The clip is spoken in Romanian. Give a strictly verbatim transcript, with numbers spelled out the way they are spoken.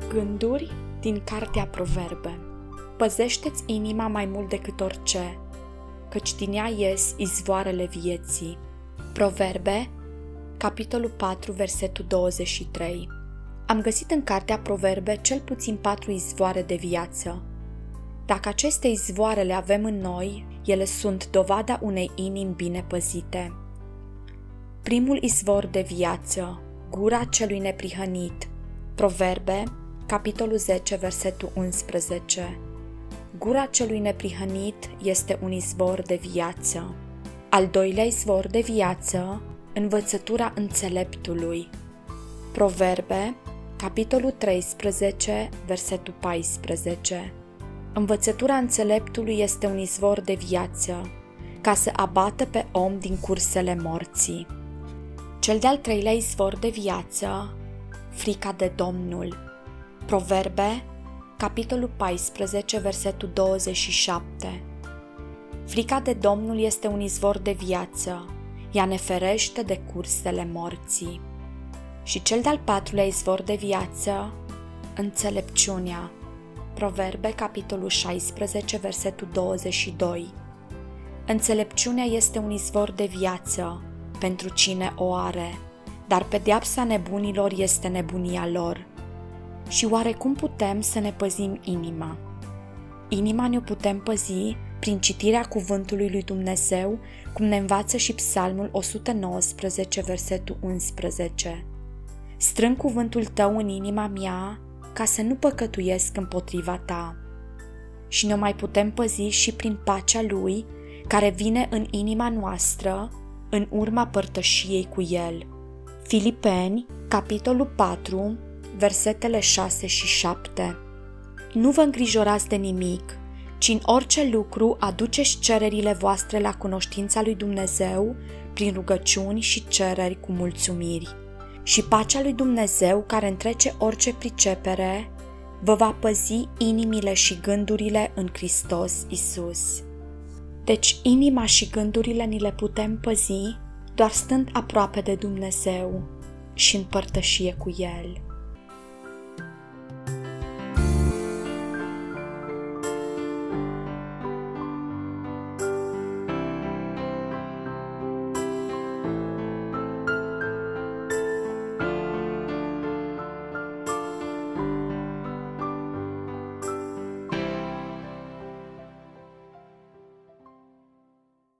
Gânduri din Cartea Proverbe. Păzește-ți inima mai mult decât orice, căci din ea ies izvoarele vieții. Proverbe, capitolul patru, versetul douăzeci și trei. Am găsit în Cartea Proverbe cel puțin patru izvoare de viață. Dacă aceste izvoare le avem în noi, ele sunt dovada unei inimi bine păzite. Primul izvor de viață, gura celui neprihănit. Proverbe, capitolul zece, versetul unsprezece. Gura celui neprihănit este un izvor de viață. Al doilea izvor de viață, învățătura înțeleptului. Proverbe, capitolul treisprezece, versetul paisprezece. Învățătura înțeleptului este un izvor de viață, ca să abată pe om din cursele morții. Cel de-al treilea izvor de viață, frica de Domnul. Proverbe, capitolul paisprezece, versetul douăzeci și șapte. Frica de Domnul este un izvor de viață, ea ne ferește de cursele morții. Și cel de-al patrulea izvor de viață, înțelepciunea. Proverbe, capitolul șaisprezece, versetul douăzeci și doi. Înțelepciunea este un izvor de viață pentru cine o are, dar pedeapsa nebunilor este nebunia lor. Și oare cum putem să ne păzim inima? Inima ne-o putem păzi prin citirea cuvântului lui Dumnezeu, cum ne învață și Psalmul o sută nouăsprezece, versetul unsprezece. Strâng cuvântul tău în inima mea, ca să nu păcătuiesc împotriva ta. Și ne mai putem păzi și prin pacea lui, care vine în inima noastră, în urma părtășiei cu el. Filipeni, capitolul patru, versetele șase și șapte. Nu vă îngrijorați de nimic, ci în orice lucru aduceți cererile voastre la cunoștința lui Dumnezeu prin rugăciuni și cereri cu mulțumiri. Și pacea lui Dumnezeu, care întrece orice pricepere, vă va păzi inimile și gândurile în Hristos Iisus. Deci inima și gândurile ni le putem păzi doar stând aproape de Dumnezeu și în părtășie cu El.